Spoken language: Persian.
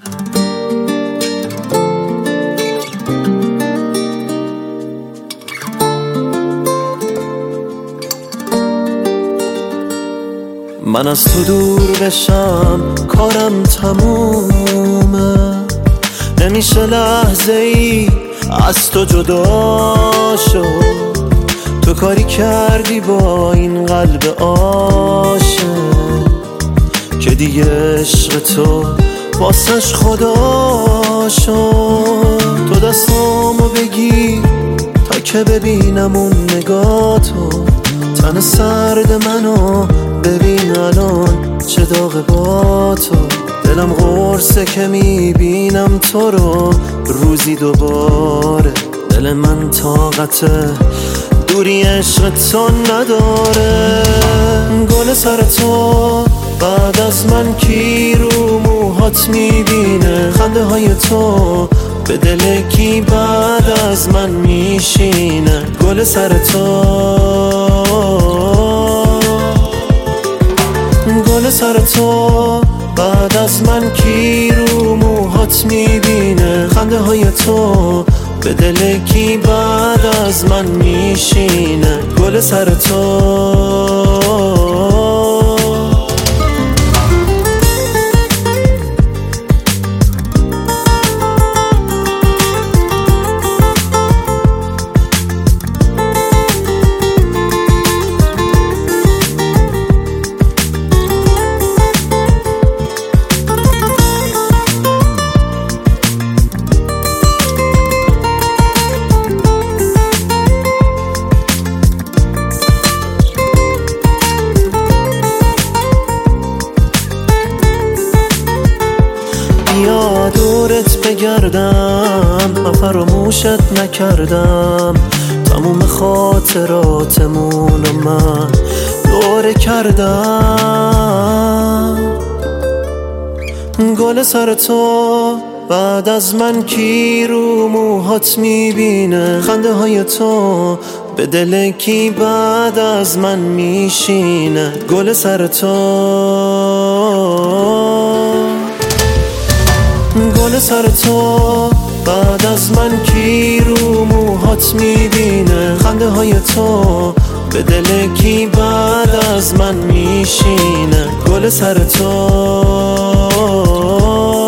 من از تو دور بشم کارم تمومه، نمیشه لحظه ای از تو جدا شد. تو کاری کردی با این قلب عاشق که دیگه عشق تو واسش خدا شد. تو دستامو بگیر تا که ببینم اون نگاتو، تن سرد منو ببین الان چه داغ با تو. دلم قرصه که میبینم تو رو روزی دوباره. دل من طاقت دوری عشق تو نداره. گل سر تو بعد از من کی رو موهات میبینه؟ خنده های تو به دل کی بعد از من میشینه؟ گل سر تو، گل سر تو بعد از من کی رو موهات میبینه؟ خنده های تو به دل کی بعد از من میشینه؟ گل سر تو. بیا دورت بگردم، فراموشت نکردم. تموم خاطراتمون رو من دوره کردم. گل سر تو بعد از من کی رو موهات میبینه؟ خنده های تو به دل کی بعد از من میشینه؟ گل سر تو، گل سر تو بعد از من کی رو موهات میبینه؟ خنده های تو به دل کی بعد از من میشینه؟ گل سر تو.